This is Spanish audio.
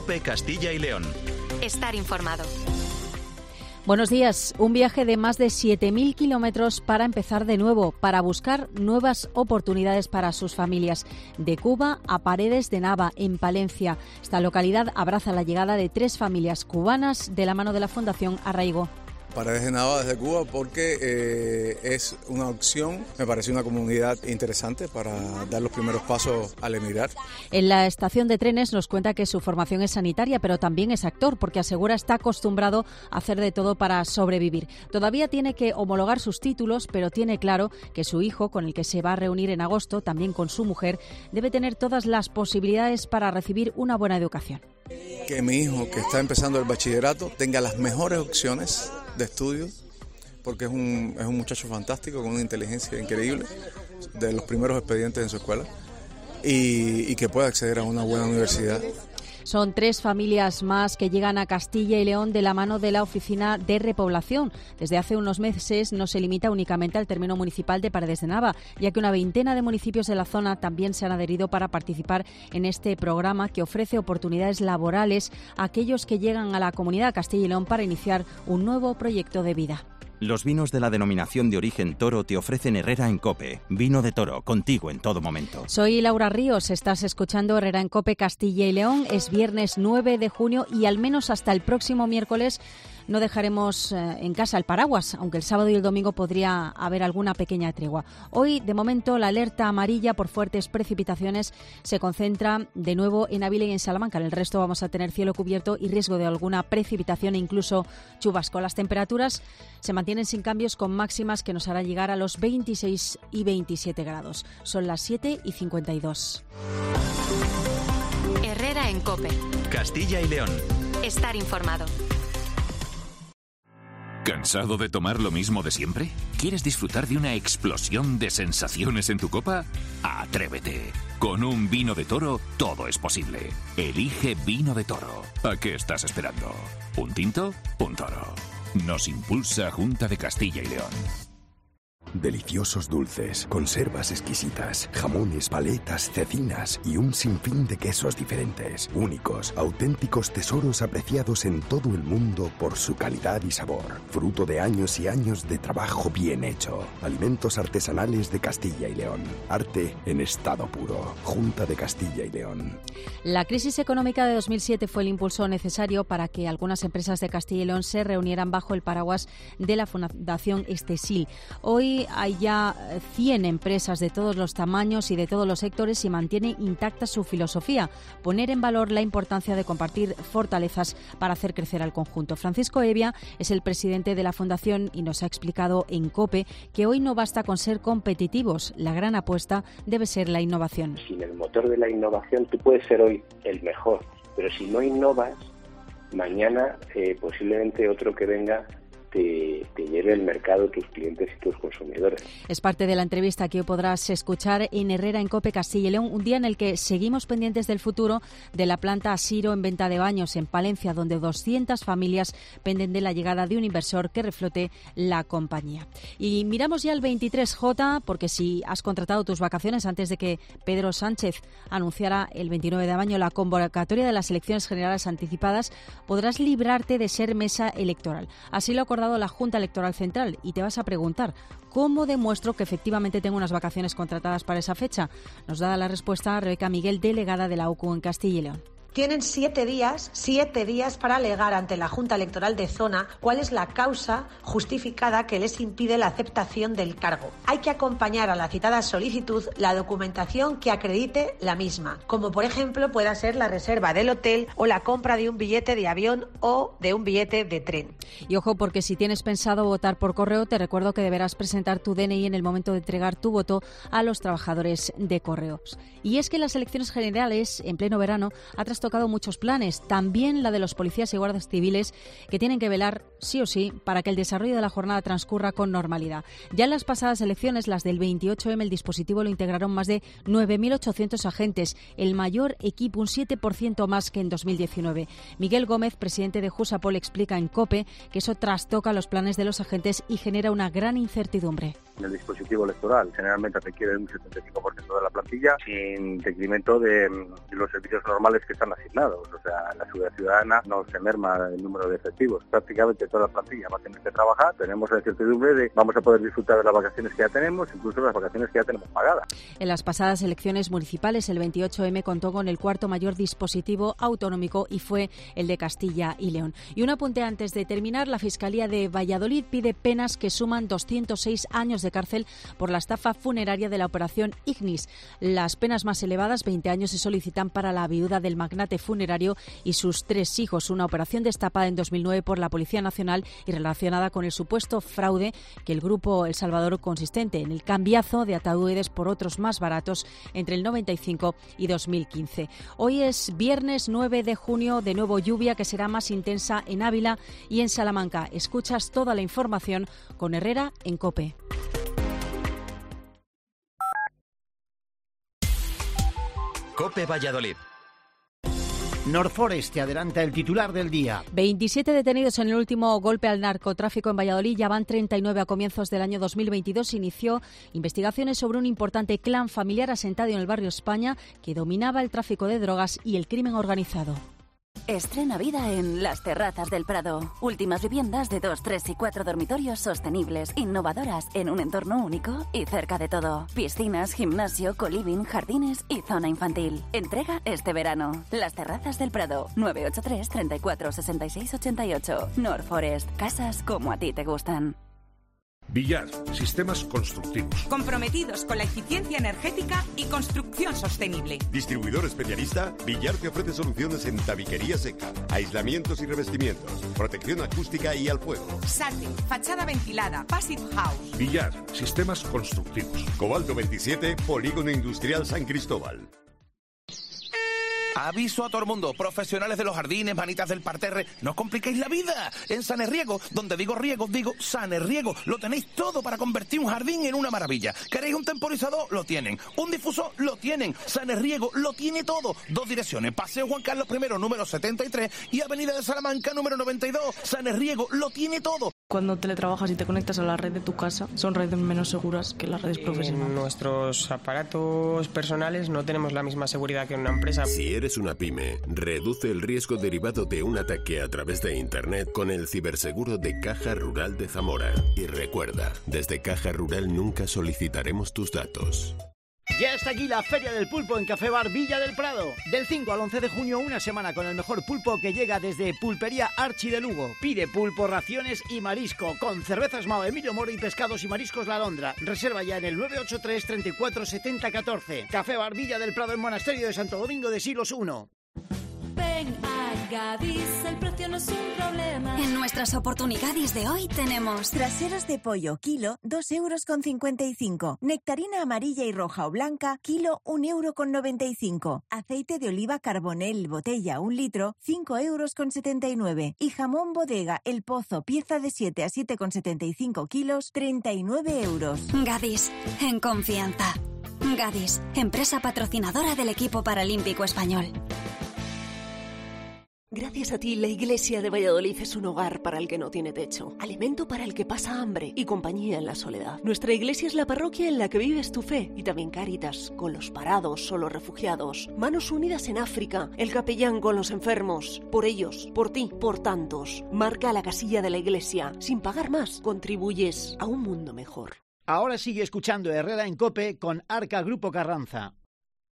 COPE Castilla y León. Estar informado. Buenos días. Un viaje de más de 7.000 kilómetros para empezar de nuevo, para buscar nuevas oportunidades para sus familias. De Cuba a Paredes de Nava, en Palencia. Esta localidad abraza la llegada de 3 familias cubanas de la mano de la Fundación Arraigo. Paredes de Nava desde Cuba porque es una opción, me parece una comunidad interesante para dar los primeros pasos al emigrar. En la estación de trenes nos cuenta que su formación es sanitaria, pero también es actor, porque asegura está acostumbrado a hacer de todo para sobrevivir. Todavía tiene que homologar sus títulos, pero tiene claro que su hijo, con el que se va a reunir en agosto, también con su mujer, debe tener todas las posibilidades para recibir una buena educación. Que mi hijo, que está empezando el bachillerato, tenga las mejores opciones de estudio, porque es un muchacho fantástico, con una inteligencia increíble, de los primeros expedientes en su escuela, y que pueda acceder a una buena universidad. Son 3 familias más que llegan a Castilla y León de la mano de la Oficina de Repoblación. Desde hace unos meses no se limita únicamente al término municipal de Paredes de Nava, ya que una veintena de municipios de la zona también se han adherido para participar en este programa que ofrece oportunidades laborales a aquellos que llegan a la comunidad de Castilla y León para iniciar un nuevo proyecto de vida. Los vinos de la denominación de origen Toro te ofrecen Herrera en COPE. Vino de Toro, contigo en todo momento. Soy Laura Ríos, estás escuchando Herrera en COPE Castilla y León. Es viernes 9 de junio y al menos hasta el próximo miércoles no dejaremos en casa el paraguas, aunque el sábado y el domingo podría haber alguna pequeña tregua. Hoy, de momento, la alerta amarilla por fuertes precipitaciones se concentra de nuevo en Ávila y en Salamanca. En el resto vamos a tener cielo cubierto y riesgo de alguna precipitación e incluso chubasco. Las temperaturas se mantienen sin cambios, con máximas que nos hará llegar a los 26 y 27 grados. Son las 7:52. Herrera en COPE. Castilla y León. Estar informado. ¿Cansado de tomar lo mismo de siempre? ¿Quieres disfrutar de una explosión de sensaciones en tu copa? ¡Atrévete! Con un vino de Toro todo es posible. Elige Vino de Toro. ¿A qué estás esperando? ¿Un tinto? Un toro. Nos impulsa Junta de Castilla y León. Deliciosos dulces, conservas exquisitas, jamones, paletas, cecinas y un sinfín de quesos diferentes, únicos, auténticos tesoros apreciados en todo el mundo por su calidad y sabor, fruto de años y años de trabajo bien hecho. Alimentos artesanales de Castilla y León, arte en estado puro. Junta de Castilla y León. La crisis económica de 2007 fue el impulso necesario para que algunas empresas de Castilla y León se reunieran bajo el paraguas de la Fundación Estesil. Hoy hay ya 100 empresas de todos los tamaños y de todos los sectores y mantiene intacta su filosofía, poner en valor la importancia de compartir fortalezas para hacer crecer al conjunto. Francisco Evia es el presidente de la Fundación y nos ha explicado en COPE que hoy no basta con ser competitivos, la gran apuesta debe ser la innovación. Sin el motor de la innovación tú puedes ser hoy el mejor, pero si no innovas, mañana posiblemente otro que venga te lleve el mercado, tus clientes y tus consumidores. Es parte de la entrevista que hoy podrás escuchar en Herrera en COPE Castilla y León, un día en el que seguimos pendientes del futuro de la planta Asiro en venta de baños en Palencia, donde 200 familias penden de la llegada de un inversor que reflote la compañía. Y miramos ya el 23J, porque si has contratado tus vacaciones antes de que Pedro Sánchez anunciara el 29 de mayo la convocatoria de las elecciones generales anticipadas, podrás librarte de ser mesa electoral. Así lo acordado la Junta Electoral Central, y te vas a preguntar, ¿cómo demuestro que efectivamente tengo unas vacaciones contratadas para esa fecha? Nos da la respuesta Rebeca Miguel, delegada de la UCU en Castilla y León. Tienen 7 días para alegar ante la Junta Electoral de Zona cuál es la causa justificada que les impide la aceptación del cargo. Hay que acompañar a la citada solicitud la documentación que acredite la misma, como por ejemplo pueda ser la reserva del hotel o la compra de un billete de avión o de un billete de tren. Y ojo, porque si tienes pensado votar por correo, te recuerdo que deberás presentar tu DNI en el momento de entregar tu voto a los trabajadores de correos. Y es que las elecciones generales, en pleno verano, ha trastocado muchos planes, también la de los policías y guardias civiles, que tienen que velar, sí o sí, para que el desarrollo de la jornada transcurra con normalidad. Ya en las pasadas elecciones, las del 28M, el dispositivo lo integraron más de 9.800 agentes, el mayor equipo, un 7% más que en 2019. Miguel Gómez, presidente de Jusapol, explica en COPE que eso trastoca los planes de los agentes y genera una gran incertidumbre. El dispositivo electoral generalmente requiere un 75% de la plantilla, sin detrimento de los servicios normales que están están asignados. O sea, en la Seguridad Ciudadana no se merma el número de efectivos. Prácticamente toda la plantilla va a tener que trabajar. Tenemos la incertidumbre de vamos a poder disfrutar de las vacaciones que ya tenemos, incluso las vacaciones que ya tenemos pagadas. En las pasadas elecciones municipales, el 28M contó con el cuarto mayor dispositivo autonómico y fue el de Castilla y León. Y un apunte antes de terminar, la Fiscalía de Valladolid pide penas que suman 206 años de cárcel por la estafa funeraria de la operación Ignis. Las penas más elevadas, 20 años, se solicitan para la viuda del magnate funerario y sus 3 hijos. Una operación destapada en 2009 por la Policía Nacional y relacionada con el supuesto fraude que el grupo El Salvador, consistente en el cambiazo de ataúdes por otros más baratos entre el 95 y 2015. Hoy es viernes 9 de junio, de nuevo lluvia que será más intensa en Ávila y en Salamanca. Escuchas toda la información con Herrera en COPE. COPE Valladolid. Norforest te adelanta el titular del día. 27 detenidos en el último golpe al narcotráfico en Valladolid, ya van 39 a comienzos del año 2022. Inició investigaciones sobre un importante clan familiar asentado en el barrio España que dominaba el tráfico de drogas y el crimen organizado. Estrena vida en Las Terrazas del Prado. Últimas viviendas de 2, 3 y 4 dormitorios sostenibles, innovadoras, en un entorno único y cerca de todo. Piscinas, gimnasio, coliving, jardines y zona infantil. Entrega este verano. Las Terrazas del Prado. 983 34 66 88. Norforest. Casas como a ti te gustan. Villar, sistemas constructivos. Comprometidos con la eficiencia energética y construcción sostenible. Distribuidor especialista, Villar te ofrece soluciones en tabiquería seca, aislamientos y revestimientos, protección acústica y al fuego. SATE, fachada ventilada, Passive House. Villar, sistemas constructivos. Cobalto 27, Polígono Industrial San Cristóbal. Aviso a todo el mundo, profesionales de los jardines, manitas del parterre, no os compliquéis la vida. En Sanerriego, donde digo riego, digo Sanerriego, lo tenéis todo para convertir un jardín en una maravilla. ¿Queréis un temporizador? Lo tienen. ¿Un difusor? Lo tienen. Sanerriego lo tiene todo. 2 direcciones, Paseo Juan Carlos I, número 73 y Avenida de Salamanca, número 92. Sanerriego lo tiene todo. Cuando teletrabajas y te conectas a la red de tu casa, son redes menos seguras que las redes profesionales. En nuestros aparatos personales no tenemos la misma seguridad que en una empresa. Si eres una pyme, reduce el riesgo derivado de un ataque a través de Internet con el ciberseguro de Caja Rural de Zamora. Y recuerda, desde Caja Rural nunca solicitaremos tus datos. Ya está aquí la Feria del Pulpo en Café Bar Villa del Prado. Del 5 al 11 de junio, una semana con el mejor pulpo que llega desde Pulpería Archi de Lugo. Pide pulpo, raciones y marisco, con cervezas Mao Emilio Moro y pescados y mariscos La Alondra. Reserva ya en el 983 34 70 14. Café Bar Villa del Prado en Monasterio de Santo Domingo de Silos 1. Ven a Gadis, el precio no es un problema. En nuestras oportunidades de hoy tenemos traseros de pollo, kilo, 2,55 €. Nectarina amarilla y roja o blanca, kilo, 1,95 €. Aceite de oliva Carbonell, botella, 1 litro, 5,79 €. Y jamón Bodega, El Pozo, pieza de 7 a 7,75 kilos, 39 €. Gadis, en confianza. Gadis, empresa patrocinadora del equipo paralímpico español. Gracias a ti, la Iglesia de Valladolid es un hogar para el que no tiene techo, alimento para el que pasa hambre y compañía en la soledad. Nuestra iglesia es la parroquia en la que vives tu fe y también Cáritas, con los parados o los refugiados. Manos Unidas en África, el capellán con los enfermos. Por ellos, por ti, por tantos. Marca la casilla de la iglesia. Sin pagar más, contribuyes a un mundo mejor. Ahora sigue escuchando Herrera en COPE con Arca Grupo Carranza.